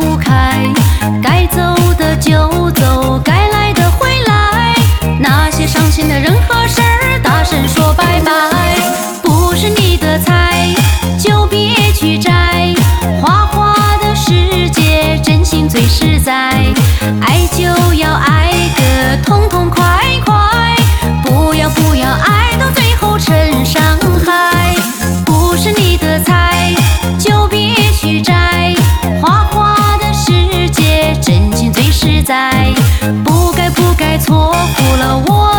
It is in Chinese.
不开，该走的就走，该来的回来。那些伤心的人和事儿，大声说拜拜。不是你的菜，就别去摘。花花的世界，真心最实在。爱就要爱个痛痛快快，不要爱到最后成伤害。不是你的菜，就别去摘。花花的世界，真心最实在。不该错过了我。